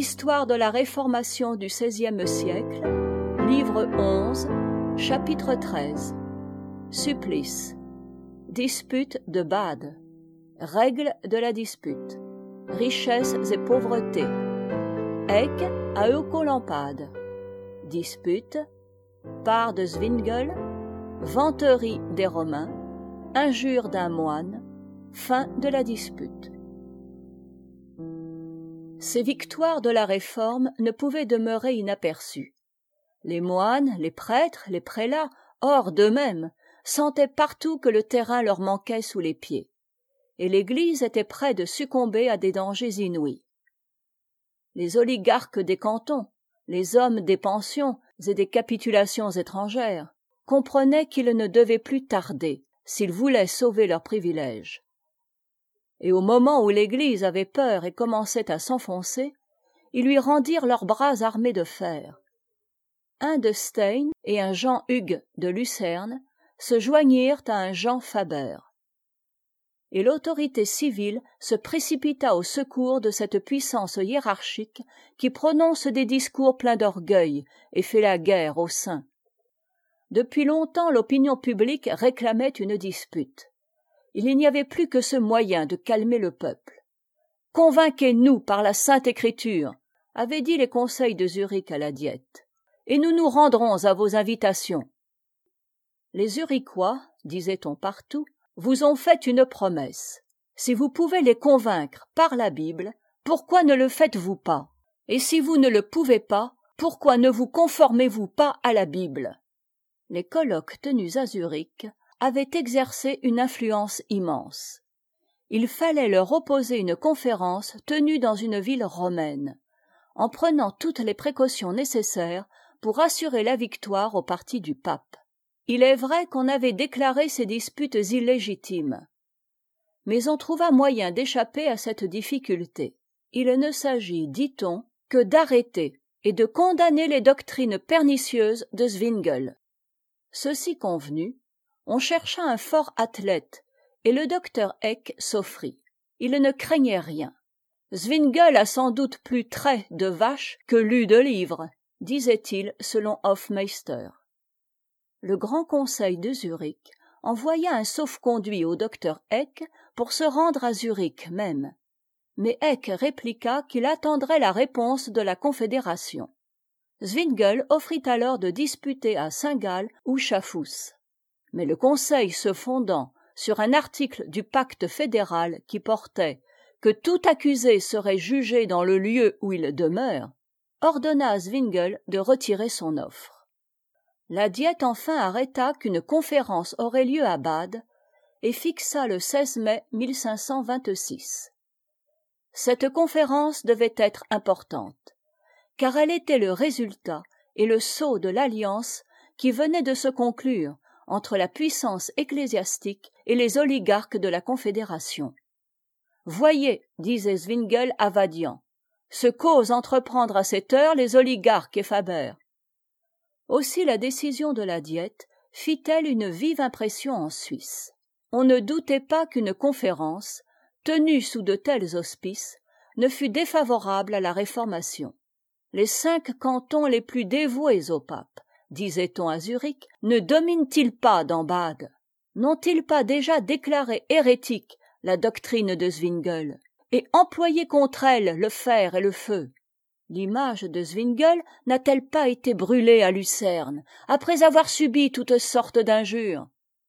Histoire de la Réformation du XVIe siècle, livre 11, chapitre 13. Supplice. Dispute de Bade. Règles de la dispute. Richesses et pauvreté. Eck à Eucolampade. Dispute. Part de Zwingle. Vanterie des Romains. Injure d'un moine. Fin de la dispute. Ces victoires de la Réforme ne pouvaient demeurer inaperçues. Les moines, les prêtres, les prélats, hors d'eux-mêmes, sentaient partout que le terrain leur manquait sous les pieds, et l'Église était près de succomber à des dangers inouïs. Les oligarques des cantons, les hommes des pensions et des capitulations étrangères, comprenaient qu'ils ne devaient plus tarder s'ils voulaient sauver leurs privilèges. Et au moment où l'Église avait peur et commençait à s'enfoncer, ils lui rendirent leurs bras armés de fer. Un de Stein et un Jean Hugues de Lucerne se joignirent à un Jean Faber. Et l'autorité civile se précipita au secours de cette puissance hiérarchique qui prononce des discours pleins d'orgueil et fait la guerre aux saints. Depuis longtemps, l'opinion publique réclamait une dispute. Il n'y avait plus que ce moyen de calmer le peuple. « Convainquez-nous par la Sainte Écriture », avaient dit les conseils de Zurich à la Diète, « et nous nous rendrons à vos invitations. » Les Zurichois, disait-on partout, vous ont fait une promesse. Si vous pouvez les convaincre par la Bible, pourquoi ne le faites-vous pas? Et si vous ne le pouvez pas, pourquoi ne vous conformez-vous pas à la Bible? Les colloques tenus à Zurich avaient exercé une influence immense. Il fallait leur opposer une conférence tenue dans une ville romaine, en prenant toutes les précautions nécessaires pour assurer la victoire au parti du pape. Il est vrai qu'on avait déclaré ces disputes illégitimes, mais on trouva moyen d'échapper à cette difficulté. Il ne s'agit, dit-on, que d'arrêter et de condamner les doctrines pernicieuses de Zwingle. Ceci convenu, on chercha un fort athlète, et le docteur Eck s'offrit. Il ne craignait rien. Zwingle a sans doute plus trait de vaches que lu de livres, disait-il selon Hofmeister. Le Grand Conseil de Zurich envoya un sauf-conduit au docteur Eck pour se rendre à Zurich même. Mais Eck répliqua qu'il attendrait la réponse de la Confédération. Zwingle offrit alors de disputer à Saint-Gall ou Schaffhouse. Mais le Conseil se fondant sur un article du pacte fédéral qui portait que tout accusé serait jugé dans le lieu où il demeure, ordonna à Zwingle de retirer son offre. La Diète enfin arrêta qu'une conférence aurait lieu à Bade et fixa le 16 mai 1526. Cette conférence devait être importante, car elle était le résultat et le sceau de l'alliance qui venait de se conclure entre la puissance ecclésiastique et les oligarques de la Confédération. « Voyez, disait Zwingle à Vadian, ce qu'osent entreprendre à cette heure les oligarques et Faber. » Aussi la décision de la Diète fit-elle une vive impression en Suisse. On ne doutait pas qu'une conférence, tenue sous de tels auspices, ne fût défavorable à la Réformation. Les 5 cantons les plus dévoués au pape, disait-on à Zurich, ne dominent-ils pas dans Bade? N'ont-ils pas déjà déclaré hérétique la doctrine de Zwingle et employé contre elle le fer et le feu? L'image de Zwingle n'a-t-elle pas été brûlée à Lucerne, après avoir subi toutes sortes d'injures?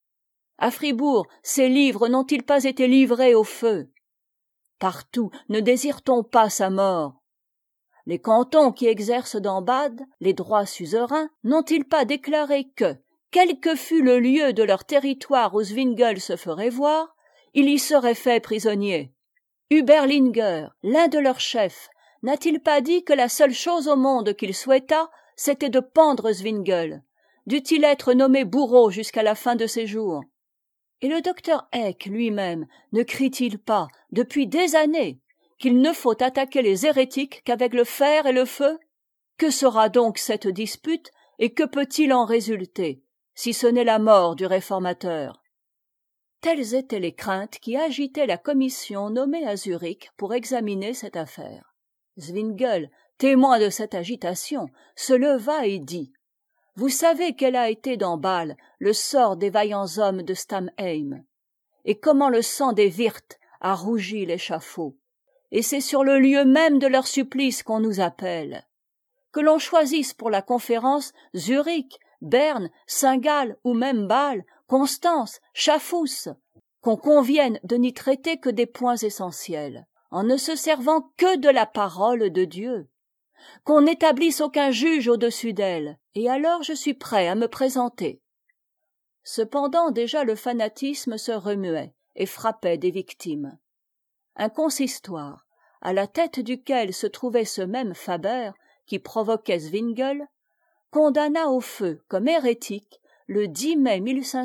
À Fribourg, ses livres n'ont-ils pas été livrés au feu? Partout, ne désire-t-on pas sa mort? Les cantons qui exercent dans Bade les droits suzerains n'ont-ils pas déclaré que, quel que fût le lieu de leur territoire où Zwingle se ferait voir, il y serait fait prisonnier? Überlinger, l'un de leurs chefs, n'a-t-il pas dit que la seule chose au monde qu'il souhaitât, c'était de pendre Zwingle? Dût-il être nommé bourreau jusqu'à la fin de ses jours? Et le docteur Eck lui-même ne crie-t-il pas, depuis des années, qu'il ne faut attaquer les hérétiques qu'avec le fer et le feu? Que sera donc cette dispute et que peut-il en résulter, si ce n'est la mort du réformateur? Telles étaient les craintes qui agitaient la commission nommée à Zurich pour examiner cette affaire. Zwingle, témoin de cette agitation, se leva et dit: vous savez quel a été dans Bâle le sort des vaillants hommes de Stamheim, et comment le sang des Wirtes a rougi l'échafaud. Et c'est sur le lieu même de leur supplice qu'on nous appelle. Que l'on choisisse pour la conférence Zurich, Berne, Saint-Gall ou même Bâle, Constance, Chafous, qu'on convienne de n'y traiter que des points essentiels, en ne se servant que de la parole de Dieu, qu'on n'établisse aucun juge au-dessus d'elle, et alors je suis prêt à me présenter. Cependant déjà le fanatisme se remuait et frappait des victimes. Un consistoire, à la tête duquel se trouvait ce même Faber qui provoquait Zwingle, condamna au feu comme hérétique le 10 mai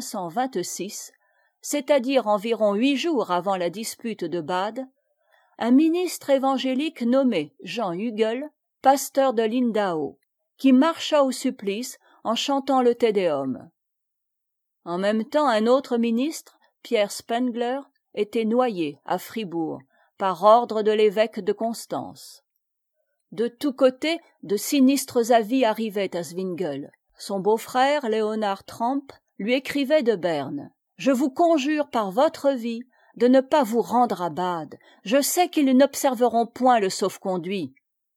1526, c'est-à-dire environ 8 jours avant la dispute de Bade, un ministre évangélique nommé Jean Hugel, pasteur de Lindau, qui marcha au supplice en chantant le Te Deum. En même temps, un autre ministre, Pierre Spengler, était noyé à Fribourg par ordre de l'évêque de Constance. De tous côtés, de sinistres avis arrivaient à Zwingle. Son beau-frère, Léonard Tramp, lui écrivait de Berne: « Je vous conjure par votre vie de ne pas vous rendre à Bade. Je sais qu'ils n'observeront point le sauf-conduit. »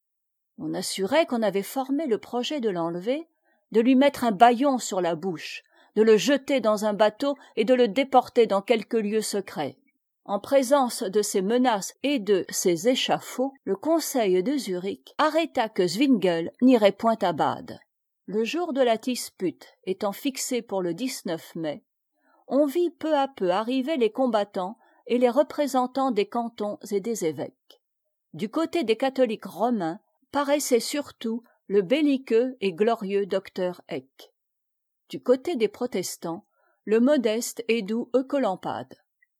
On assurait qu'on avait formé le projet de l'enlever, de lui mettre un bâillon sur la bouche, de le jeter dans un bateau et de le déporter dans quelque lieu secret. En présence de ces menaces et de ces échafauds, le conseil de Zurich arrêta que Zwingle n'irait point à Bade. Le jour de la dispute étant fixé pour le 19 mai, on vit peu à peu arriver les combattants et les représentants des cantons et des évêques. Du côté des catholiques romains paraissait surtout le belliqueux et glorieux docteur Eck. Du côté des protestants, le modeste et doux Oecolampade.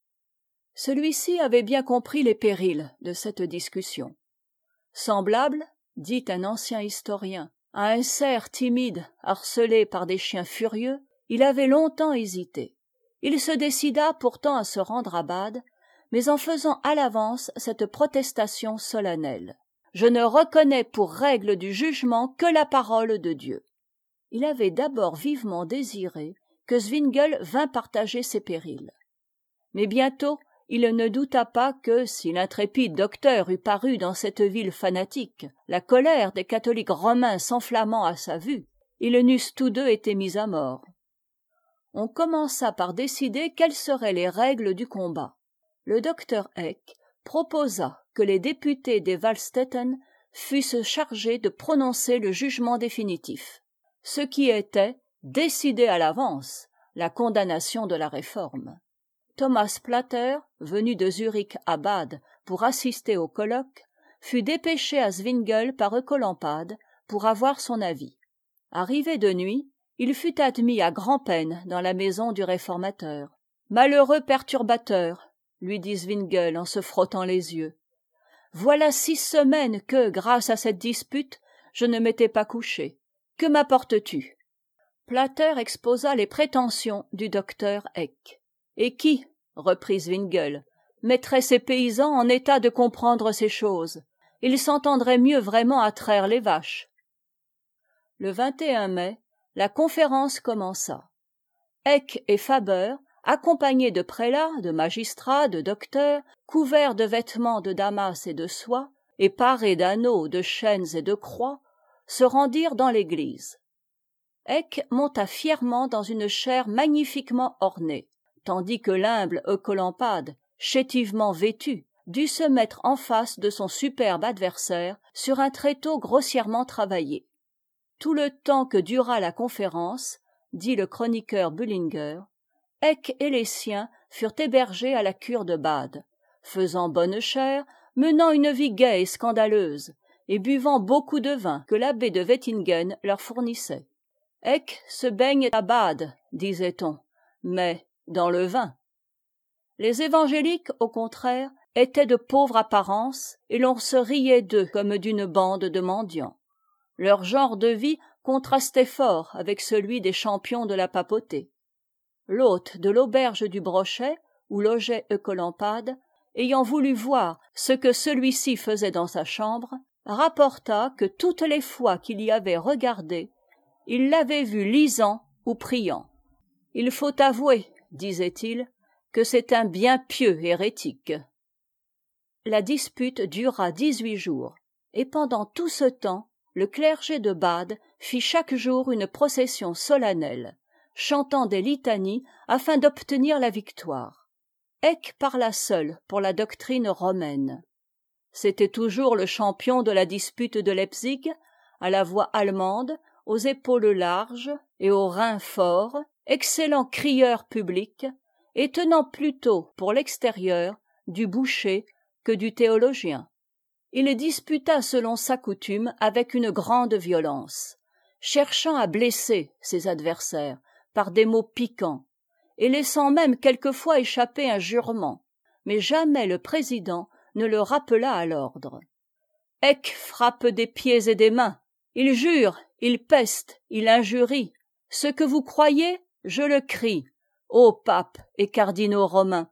Celui-ci avait bien compris les périls de cette discussion. Semblable, dit un ancien historien, à un cerf timide harcelé par des chiens furieux, il avait longtemps hésité. Il se décida pourtant à se rendre à Bade, mais en faisant à l'avance cette protestation solennelle: « Je ne reconnais pour règle du jugement que la parole de Dieu. » Il avait d'abord vivement désiré que Zwingle vînt partager ses périls. Mais bientôt, il ne douta pas que, si l'intrépide docteur eût paru dans cette ville fanatique, la colère des catholiques romains s'enflammant à sa vue, ils n'eussent tous deux été mis à mort. On commença par décider quelles seraient les règles du combat. Le docteur Eck proposa que les députés des Waldstätten fussent chargés de prononcer le jugement définitif, ce qui était, décidé à l'avance, la condamnation de la réforme. Thomas Plater, venu de Zurich à Bade pour assister au colloque, fut dépêché à Zwingle par Oecolampade pour avoir son avis. Arrivé de nuit, il fut admis à grand-peine dans la maison du réformateur. « Malheureux perturbateur !» lui dit Zwingle en se frottant les yeux. « Voilà 6 semaines que, grâce à cette dispute, je ne m'étais pas couché. Que m'apportes-tu » Plater exposa les prétentions du docteur Eck. « Et qui, reprit Zwingle, mettrait ces paysans en état de comprendre ces choses? Ils s'entendraient mieux vraiment à traire les vaches. » Le 21 mai, la conférence commença. Eck et Faber, accompagnés de prélats, de magistrats, de docteurs, couverts de vêtements de damas et de soie, et parés d'anneaux, de chaînes et de croix, se rendirent dans l'église. Eck monta fièrement dans une chaire magnifiquement ornée, tandis que l'humble Oecolampade, chétivement vêtu, dut se mettre en face de son superbe adversaire sur un tréteau grossièrement travaillé. Tout le temps que dura la conférence, dit le chroniqueur Bullinger, Eck et les siens furent hébergés à la cure de Bade, faisant bonne chère, menant une vie gaie et scandaleuse, et buvant beaucoup de vin que l'abbé de Wettingen leur fournissait. Eck se baigne à Bade, disait-on, mais dans le vin. Les évangéliques, au contraire, étaient de pauvre apparence, et l'on se riait d'eux comme d'une bande de mendiants. Leur genre de vie contrastait fort avec celui des champions de la papauté. L'hôte de l'auberge du Brochet, où logeait Oecolampade, ayant voulu voir ce que celui-ci faisait dans sa chambre, rapporta que toutes les fois qu'il y avait regardé, il l'avait vu lisant ou priant. Il faut avouer, disait-il, que c'est un bien pieux hérétique. La dispute dura 18 jours, et pendant tout ce temps, le clergé de Bade fit chaque jour une procession solennelle, chantant des litanies afin d'obtenir la victoire. Eck parla seul pour la doctrine romaine. C'était toujours le champion de la dispute de Leipzig, à la voix allemande, aux épaules larges et aux reins forts, excellent crieur public, et tenant plutôt pour l'extérieur du boucher que du théologien. Il disputa selon sa coutume avec une grande violence, cherchant à blesser ses adversaires par des mots piquants, et laissant même quelquefois échapper un jurement, mais jamais le président ne le rappela à l'ordre. Eck frappe des pieds et des mains, il jure, il peste, il injurie. Ce que vous croyez, je le crie, ô papes et cardinaux romains.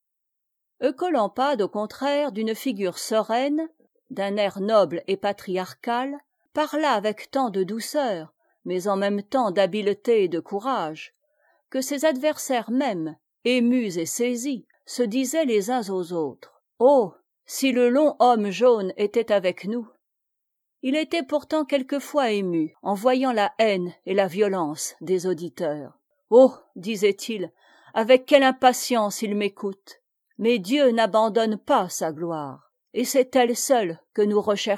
Oecolampade, au contraire, d'une figure sereine, d'un air noble et patriarcal, parla avec tant de douceur, mais en même temps d'habileté et de courage, que ses adversaires même, émus et saisis, se disaient les uns aux autres: « Oh, si le long homme jaune était avec nous !» Il était pourtant quelquefois ému en voyant la haine et la violence des auditeurs. « Oh, disait-il, avec quelle impatience ils m'écoutent ! Mais Dieu n'abandonne pas sa gloire, et c'est elle seule que nous recherchons. »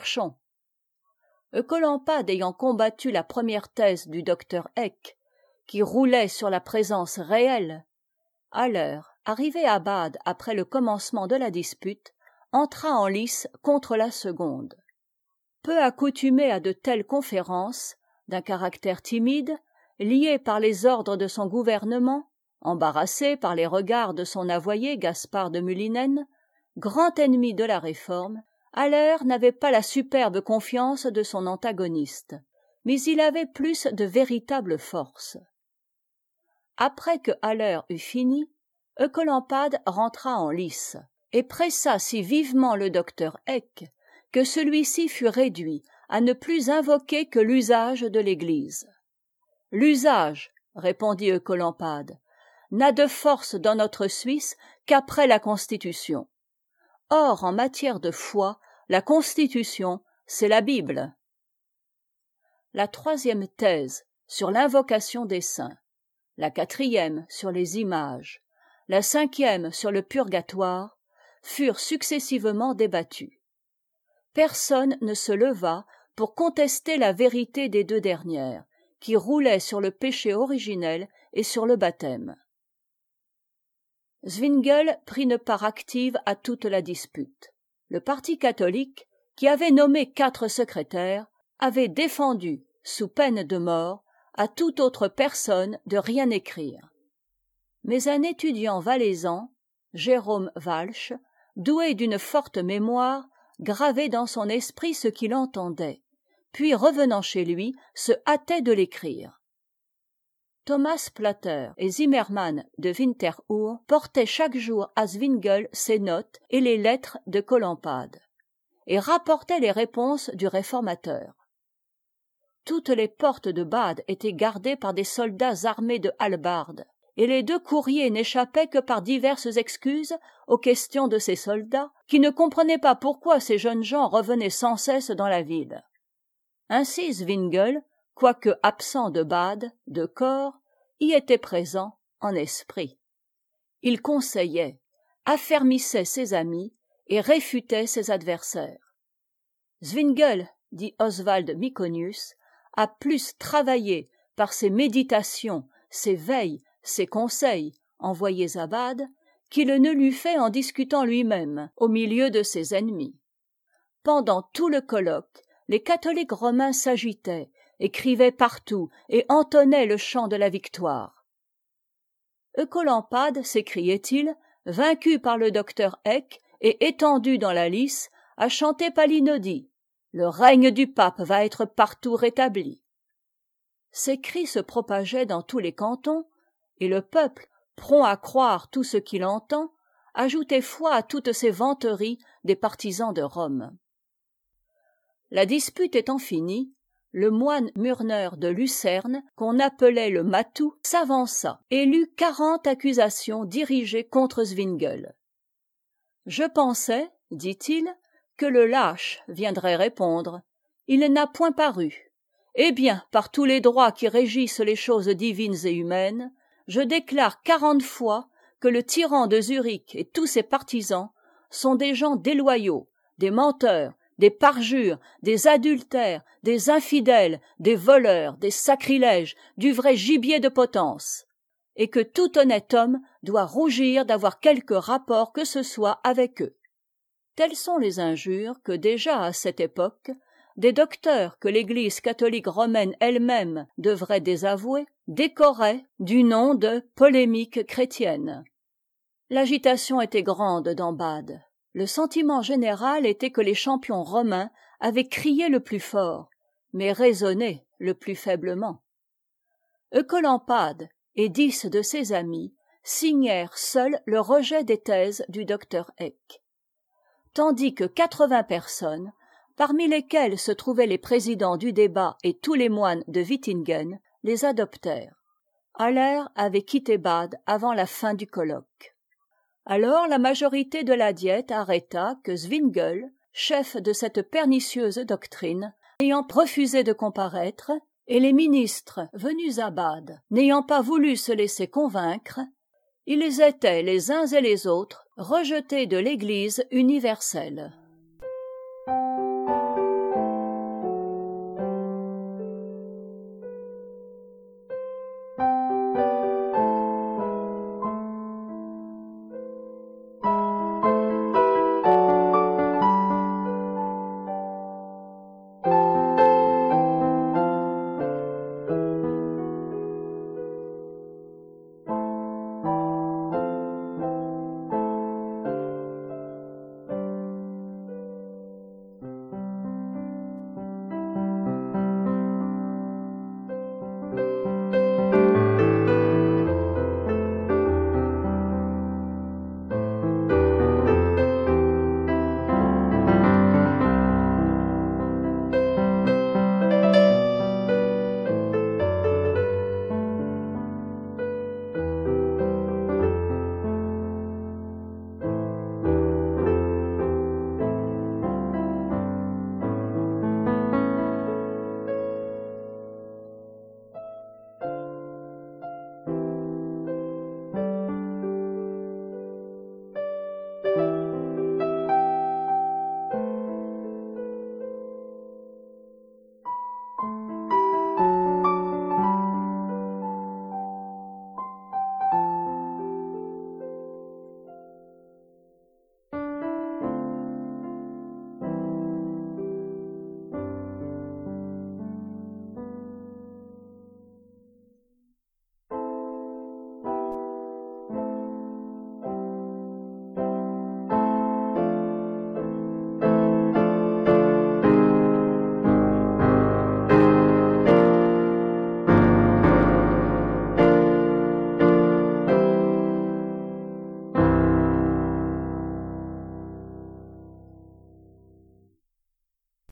Oecolampade ayant combattu la première thèse du docteur Eck, qui roulait sur la présence réelle, Haller, arrivé à Bade après le commencement de la dispute, entra en lice contre la seconde. Peu accoutumé à de telles conférences, d'un caractère timide, lié par les ordres de son gouvernement, embarrassé par les regards de son avoyer Gaspard de Mulinen, grand ennemi de la Réforme, Haller n'avait pas la superbe confiance de son antagoniste, mais il avait plus de véritable force. Après que Haller eut fini, Oecolampade rentra en lice, et pressa si vivement le docteur Eck que celui-ci fut réduit à ne plus invoquer que l'usage de l'Église. « L'usage, répondit Oecolampade, n'a de force dans notre Suisse qu'après la Constitution. Or, en matière de foi, la Constitution, c'est la Bible. » La troisième thèse sur l'invocation des saints, la quatrième sur les images, la cinquième sur le purgatoire, furent successivement débattues. Personne ne se leva pour contester la vérité des deux dernières, qui roulaient sur le péché originel et sur le baptême. Zwingli prit une part active à toute la dispute. Le parti catholique, qui avait nommé 4 secrétaires, avait défendu, sous peine de mort, à toute autre personne de rien écrire. Mais un étudiant valaisan, Jérôme Walch, doué d'une forte mémoire, gravait dans son esprit ce qu'il entendait, puis revenant chez lui, se hâtait de l'écrire. Thomas Plater et Zimmermann de Winterthur portaient chaque jour à Zwingli ses notes et les lettres de Colampade, et rapportaient les réponses du réformateur. Toutes les portes de Bade étaient gardées par des soldats armés de hallebardes, et les 2 courriers n'échappaient que par diverses excuses aux questions de ces soldats, qui ne comprenaient pas pourquoi ces jeunes gens revenaient sans cesse dans la ville. Ainsi Zwingli, quoique absent de Bade, de corps, y était présent en esprit. Il conseillait, affermissait ses amis et réfutait ses adversaires. Zwingli, dit Oswald Miconius, a plus travaillé par ses méditations, ses veilles, ses conseils envoyés à Bade, qu'il ne l'eût fait en discutant lui-même au milieu de ses ennemis. Pendant tout le colloque, les catholiques romains s'agitaient, écrivaient partout et entonnaient le chant de la victoire. Oecolampade, s'écriait-il, vaincu par le docteur Eck et étendu dans la lice, a chanté Palinodie. Le règne du pape va être partout rétabli. Ces cris se propageaient dans tous les cantons, et le peuple, prompt à croire tout ce qu'il entend, ajoutait foi à toutes ces vanteries des partisans de Rome. La dispute étant finie, le moine Murneur de Lucerne, qu'on appelait le matou, s'avança et lut 40 accusations dirigées contre Zwingle. Je pensais, dit-il, que le lâche viendrait répondre. Il n'a point paru. Eh bien, par tous les droits qui régissent les choses divines et humaines, je déclare 40 fois que le tyran de Zurich et tous ses partisans sont des gens déloyaux, des menteurs, des parjures, des adultères, des infidèles, des voleurs, des sacrilèges, du vrai gibier de potence, et que tout honnête homme doit rougir d'avoir quelque rapport que ce soit avec eux. Telles sont les injures que déjà à cette époque, des docteurs que l'Église catholique romaine elle-même devrait désavouer, décoraient du nom de polémiques chrétiennes. L'agitation était grande dans Bade. Le sentiment général était que les champions romains avaient crié le plus fort, mais raisonné le plus faiblement. Oecolampade et 10 de ses amis signèrent seuls le rejet des thèses du docteur Eck, tandis que 80 personnes, parmi lesquelles se trouvaient les présidents du débat et tous les moines de Wittingen, les adoptèrent. Haller avait quitté Bade avant la fin du colloque. Alors la majorité de la Diète arrêta que Zwingle, chef de cette pernicieuse doctrine, ayant refusé de comparaître, et les ministres venus à Bade n'ayant pas voulu se laisser convaincre, ils étaient les uns et les autres rejetés de l'Église universelle.